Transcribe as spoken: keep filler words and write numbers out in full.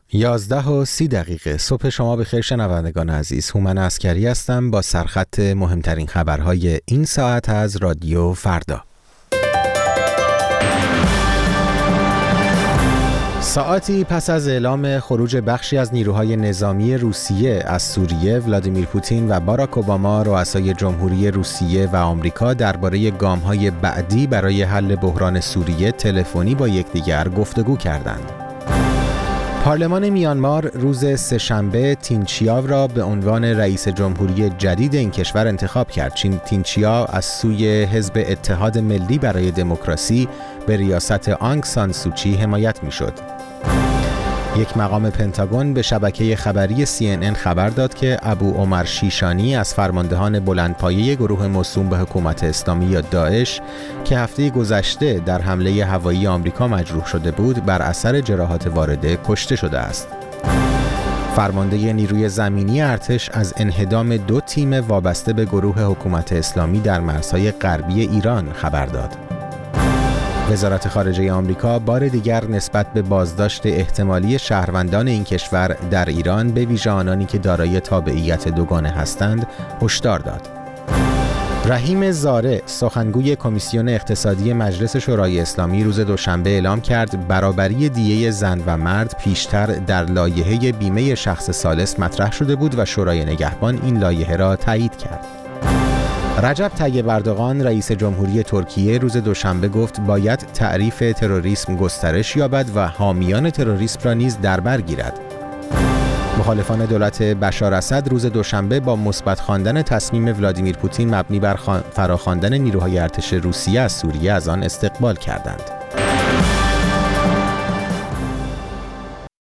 یازده و سی دقیقه صبح شما بخیر شنوندگان عزیز. هومن عسکری هستم با سرخط مهمترین خبرهای این ساعت از رادیو فردا. ساعتی پس از اعلام خروج بخشی از نیروهای نظامی روسیه از سوریه، ولادیمیر پوتین و باراک اوباما رؤسای جمهوری روسیه و آمریکا درباره گام‌های بعدی برای حل بحران سوریه تلفنی با یکدیگر گفتگو کردند. پارلمان میانمار روز سه‌شنبه تینچیاو را به عنوان رئیس جمهوری جدید این کشور انتخاب کرد. تینچیاو از سوی حزب اتحاد ملی برای دموکراسی به ریاست آنگ سان سوچی حمایت می‌شد. یک مقام پنتاگون به شبکه خبری سی ان ان خبر داد که ابو عمر شیشانی از فرماندهان بلندپایه گروه موسوم به حکومت اسلامی یا داعش که هفته گذشته در حمله هوایی آمریکا مجروح شده بود، بر اثر جراحات وارده کشته شده است. فرمانده نیروی زمینی ارتش از انهدام دو تیم وابسته به گروه حکومت اسلامی در مرزهای غربی ایران خبر داد. وزارت خارجه آمریکا بار دیگر نسبت به بازداشت احتمالی شهروندان این کشور در ایران، به ویژه آنانی که دارای تابعیت دوگانه هستند، هشدار داد. رحیم زاره، سخنگوی کمیسیون اقتصادی مجلس شورای اسلامی، روز دوشنبه اعلام کرد برابری دیه زن و مرد پیشتر در لایحه بیمه شخص ثالث مطرح شده بود و شورای نگهبان این لایحه را تایید کرد. رجب طیب اردوغان، رئیس جمهوری ترکیه، روز دوشنبه گفت باید تعریف تروریسم گسترش یابد و حامیان تروریسم را نیز در بر گیرد. مخالفان دولت بشار اسد روز دوشنبه با مثبت خواندن تصمیم ولادیمیر پوتین مبنی بر فراخواندن نیروهای ارتش روسیه از سوریه از آن استقبال کردند.